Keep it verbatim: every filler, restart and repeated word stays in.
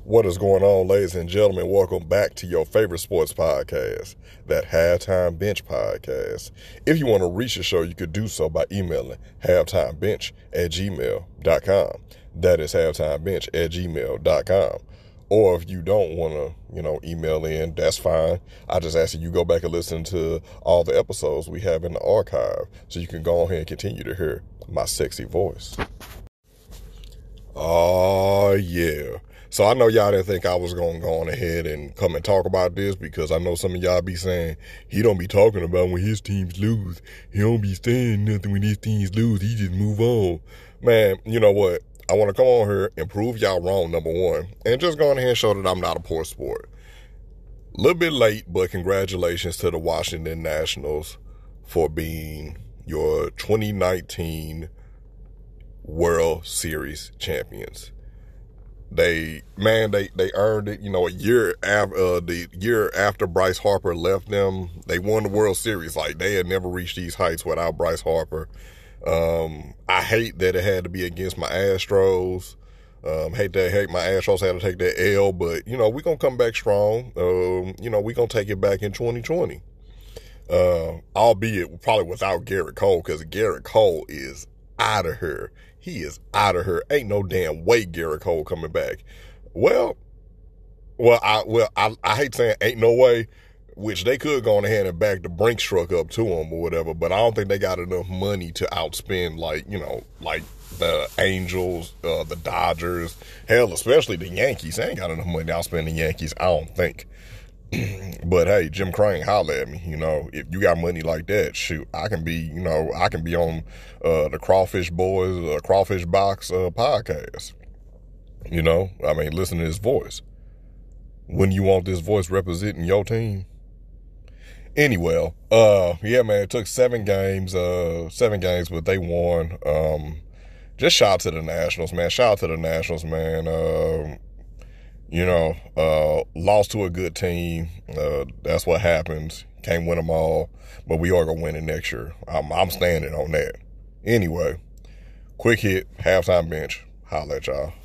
What is going on, ladies and gentlemen? Welcome back to your favorite sports podcast, that Halftime Bench podcast. If you want to reach the show, you could do so by emailing halftimebench at gmail dot com. That is halftimebench at gmail dot com. Or if you don't want to, you know, email in, that's fine. I just ask that you go back and listen to all the episodes we have in the archive so you can go ahead and continue to hear my sexy voice. Oh, yeah. So I know y'all didn't think I was going to go on ahead and come and talk about this, because I know some of y'all be saying he don't be talking about when his teams lose. He don't be saying nothing when his teams lose. He just move on. Man, you know what? I want to come on here and prove y'all wrong, number one, and just go on ahead and show that I'm not a poor sport. A little bit late, but congratulations to the Washington Nationals for being your twenty nineteen World Series champions. They, man, they, they earned it. You know, a year after, uh, the year after Bryce Harper left them, they won the World Series. Like, they had never reached these heights without Bryce Harper. Um, I hate that it had to be against my Astros. Um, hate that, hate my Astros had to take that L, but, you know, we're going to come back strong. Um, you know, we're going to take it back in twenty twenty. Uh, albeit probably without Garrett Cole, because Garrett Cole is out of here. He is out of here. Ain't no damn way Garrett Cole coming back. Well, well, I well I, I hate saying ain't no way, which they could go on ahead and back the Brinks truck up to them or whatever, but I don't think they got enough money to outspend, like, you know, like the Angels, uh, the Dodgers, hell, especially the Yankees. They ain't got enough money to outspend the Yankees, I don't think. But hey, Jim Crane, holler at me. You know, if you got money like that, shoot, I can be, you know, I can be on uh, the Crawfish Boys, uh, Crawfish Box uh, podcast. You know, I mean, listen to his voice. When you want this voice representing your team. Anyway, uh, yeah, man, it took seven games, uh, seven games, but they won. Um, just shout out to the Nationals, man. Shout out to the Nationals, man. Uh, You know, uh, lost to a good team. Uh, that's what happens. Can't win them all, but we are going to win it next year. I'm, I'm standing on that. Anyway, quick hit, halftime bench. Holla at y'all.